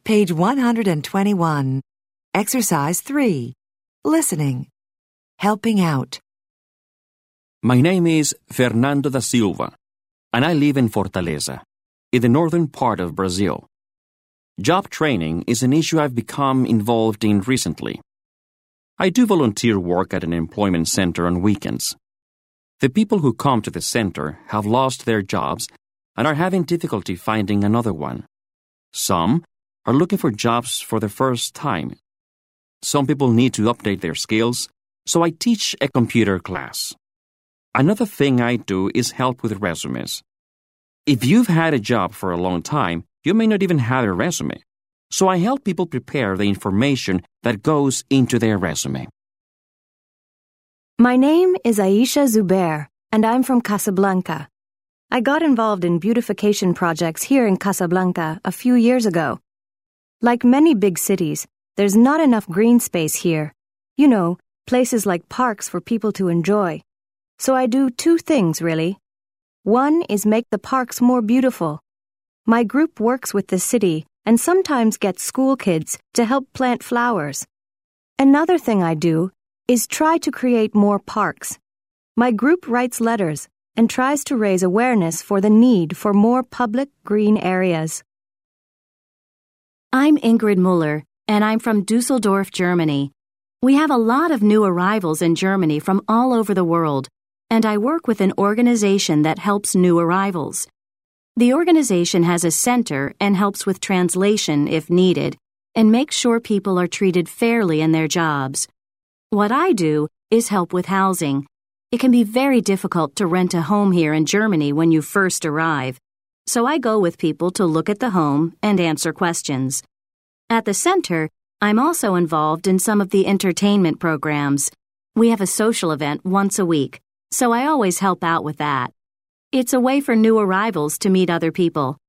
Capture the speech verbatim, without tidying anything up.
Page one hundred twenty-one. Exercise three. Listening. Helping out. My name is Fernando da Silva, and I live in Fortaleza, in the northern part of Brazil. Job training is an issue I've become involved in recently. I do volunteer work at an employment center on weekends. The people who come to the center have lost their jobs and are having difficulty finding another one. Some are looking for jobs for the first time. Some people need to update their skills, so I teach a computer class. Another thing I do is help with resumes. If you've had a job for a long time, you may not even have a resume. So I help people prepare the information that goes into their resume. My name is Aisha Zubair, and I'm from Casablanca. I got involved in beautification projects here in Casablanca a few years ago. Like many big cities, there's not enough green space here. You know, places like parks for people to enjoy. So I do two things, really. One is make the parks more beautiful. My group works with the city and sometimes gets school kids to help plant flowers. Another thing I do is try to create more parks. My group writes letters and tries to raise awareness for the need for more public green areas. I'm Ingrid Muller, and I'm from Dusseldorf, Germany. We have a lot of new arrivals in Germany from all over the world, and I work with an organization that helps new arrivals. The organization has a center and helps with translation if needed, and makes sure people are treated fairly in their jobs. What I do is help with housing. It can be very difficult to rent a home here in Germany when you first arrive, so I go with people to look at the home and answer questions. At the center, I'm also involved in some of the entertainment programs. We have a social event once a week, so I always help out with that. It's a way for new arrivals to meet other people.